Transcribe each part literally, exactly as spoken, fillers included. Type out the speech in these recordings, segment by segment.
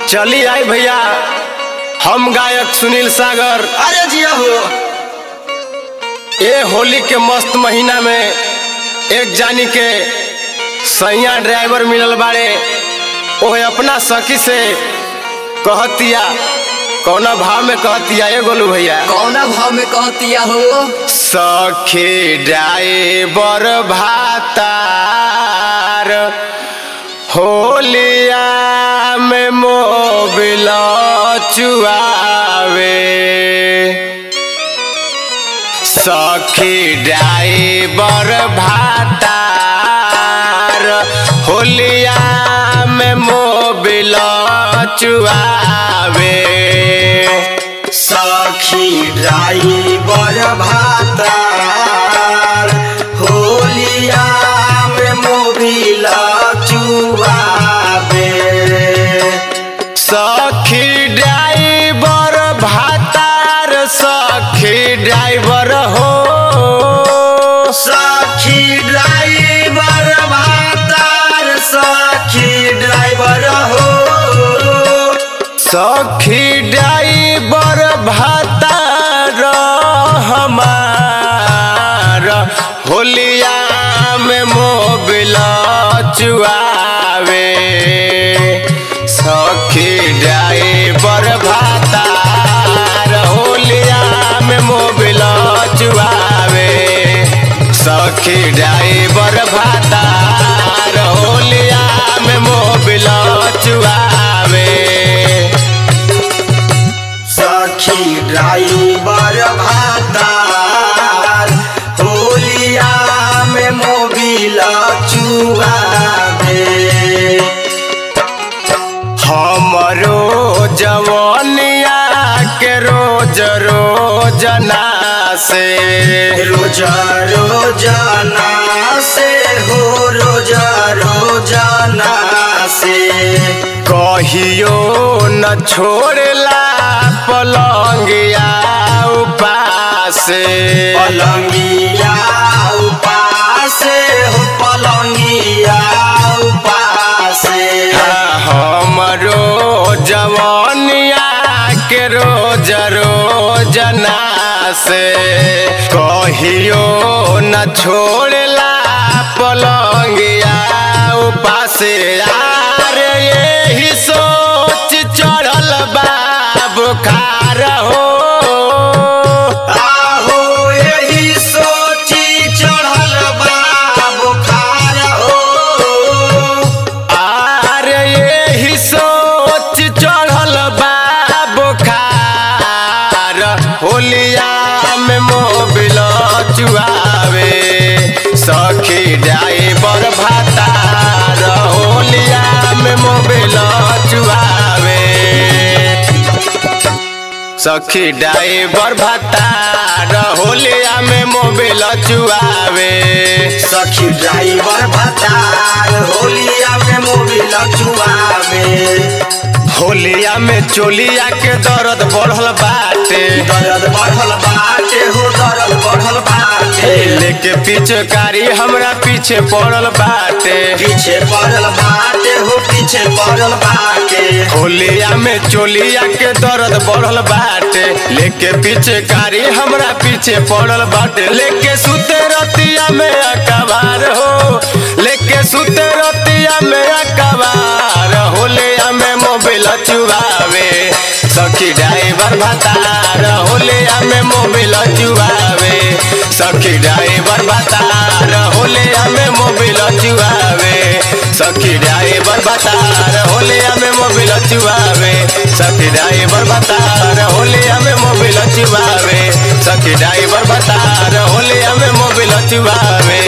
चली आई भैया, हम गायक सुनील सागर। अरे जिया हो। ये होली के मस्त महीना में एक जानी के सैया ड्राइवर मिलल बाड़े, ओहे अपना सखी से कहतिया। कौना भाव में कहतिया ये गोलू भैया? कौना भाव में कहतिया हो? सखी ड्राइवर भातार होलिया में मोबिल चुआवे। सखी ड्राइवर भातार होलिया में मोबिल चुआवे। सखी ड्राइवर भातार होलिया में मोबिल चुआवे। सखी ड्राइवर भातार सखी ड्राइवर हो। सखी ड्राइवर भातार सखी ड्राइवर हो। सखी ड्राइवर भातार हमार होलिया में मोबिल चुआवे। सखी ड्राइवर भातार होलिया में मोबिल चुआवे। सखी ड्राइवर भातार होलिया में मोबिल चुआवे। सखी ड्राइवर भातार होलिया में मोबिल चुआवे। हमरो जवानिया के रोज रोजना से रोज रोजना से हो रोज रोजना से कहियो न छोड़ला पलंगिया उपासे। पलंगिया उपासे हो पलंगिया उपासे। हमरो जवानिया के रोज रोजना से कहियो न छोड़ला पलंगिया उपासे। यार यही सोच चढ़ल बा बुखार हो। आहो यही सोची चढ़ल बा बुखार हो। आर यही सोच चढ़ल बा बुखार होलिया में मोबिल चुआवे। सखी ड्राइवर भातार होलिया में मोबिल चुआवे। सखी ड्राइवर भातार होलिया में मोबिल चुआवे। सखी ड्राइवर भातार होलिया में मोबिल चुआवे। होलिया में चोलिया के दर्द बढ़ल बाटे। दर्द बढ़ल बाटे हो दर्द बढ़ल बाटे। लेके पिचकारी हमरा पीछे पड़ल बाटे। पीछे पड़ल बाटे हो पीछे पड़ल बाटे। होलिया में चोलिया के दर्द बढ़ल बाटे। लेके पिचकारी हमरा पीछे पड़ल बाटे। लेके सुते रतिया में अकबार हो। लेके सुते रतिया में अकबार होलिया में मोबिल चुआवे। सखी ड्राइवर भातार होलिया में मोबिल चुआवे। सखी ड्राइवर भातार होलिया में मोबिल चुआवे। सखी ड्राइवर भातार होलिया में मोबिल चुआवे। सखी ड्राइवर भातार होलिया में मोबिल चुआवे। सखी ड्राइवर भातार होलिया में मोबिल चुआवे।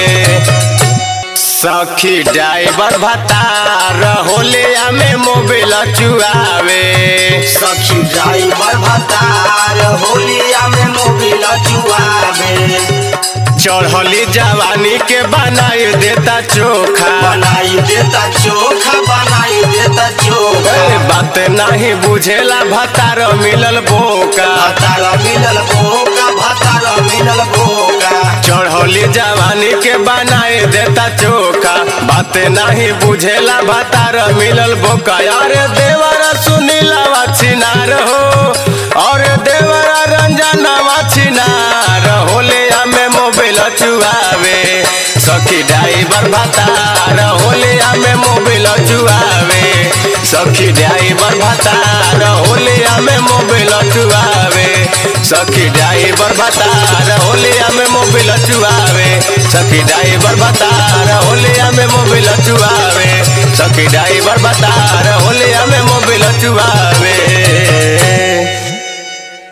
सखी ड्राइवर भातार होलिया में मोबिल चुआवे। सखी ड्राइवर भातार होलिया में मोबिल चुआवे। चढ़ली जवानी के बनाई देता चोखा। बनाई देता चोखा बनाई देता चोखा। ए, बात नहीं बुझेला भातार मिलल बोका। भातार मिलल बोका भातार मिलल बोका। चढ़ चढ़ोली जवानी के बनाए देता चोखा बातें नहीं बुझेला भातार मिलल बोका। अरे देवरा सुनीला छिनार हो और देवरा रंजना छिनार होलिया में मोबाइल चुआवे सखी ड्राइवर भातार होलिया में मोबाइल चुआवे सखी ड्राइवर भातार होलिया में मोबाइल चुआवे सखी ड्राइवर भातार होलिया में मोबाइल चुआवे सखी ड्राइवर भातार होलिया में मोबाइल चुआवे सखी ड्राइवर भातार होलिया में मोबाइल चुआवे।